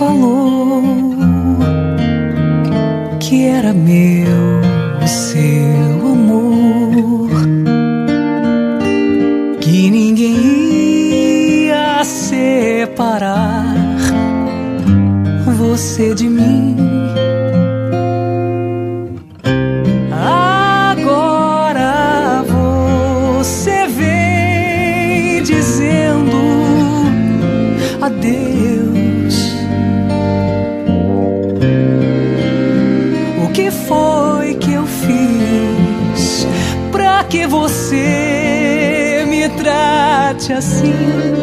falou que era meu o seu amor, que ninguém ia separar você de mim. Agora você vem dizendo adeus. O que foi que eu fiz pra que você me trate assim?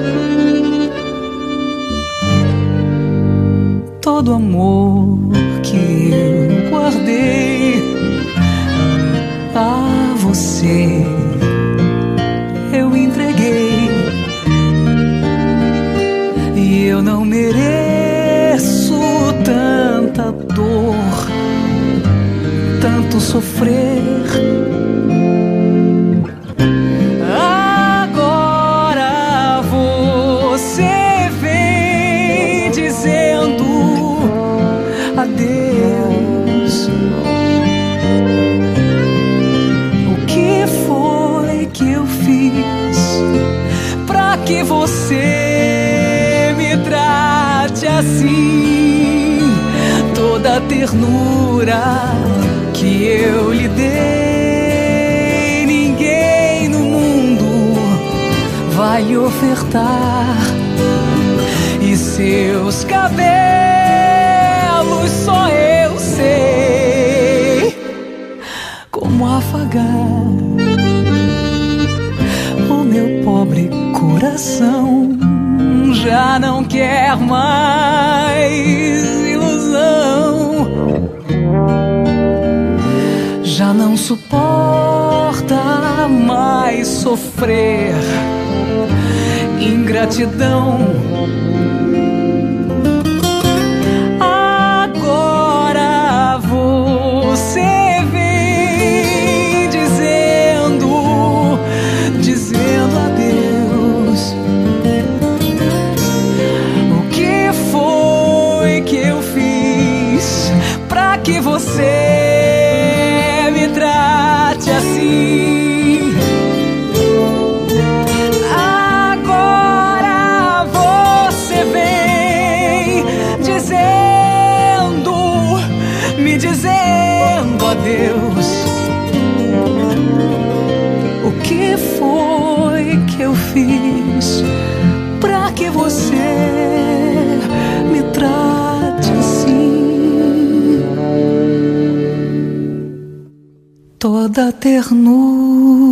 Todo amor que eu guardei a você eu entreguei, e eu não mereço tanta dor, tanto sofrer. Agora você vem dizendo adeus. O que foi que eu fiz pra que você me trate assim? Toda a ternura que eu lhe dei, ninguém no mundo vai lhe ofertar. E seus cabelos só eu sei como afagar. O meu pobre coração já não quer mais ilusão, já não suporta mais sofrer ingratidão. Agora você vem dizendo adeus. O que foi que eu fiz pra que você me trate assim? Agora você vem me dizendo adeus. O que foi que eu fiz pra que você me trate assim? Toda ternura